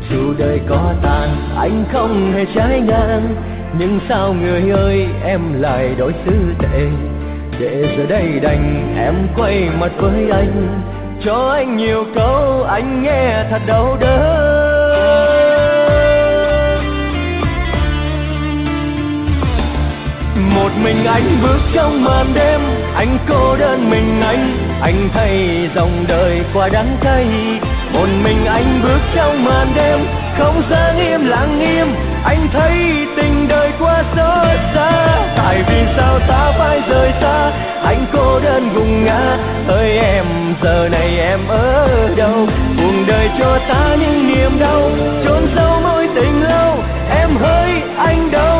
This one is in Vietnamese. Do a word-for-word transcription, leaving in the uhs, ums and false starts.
dù đời có tàn anh không hề trái ngang, nhưng sao người ơi em lại đối xử tệ, để giờ đây đành em quay mặt với anh, cho anh nhiều câu anh nghe thật đau đớn. Một mình anh bước trong màn đêm, anh cô đơn mình anh, anh thấy dòng đời qua đắng cay. Một mình anh bước trong màn đêm, không gian im lặng im, anh thấy tình đời quá xót xa. Tại vì sao ta phải rời xa, anh cô đơn gục ngã. Hỡi em giờ này em ở đâu, buông đời cho ta những niềm đau, chôn sâu mối tình lâu. Em hỡi anh đâu,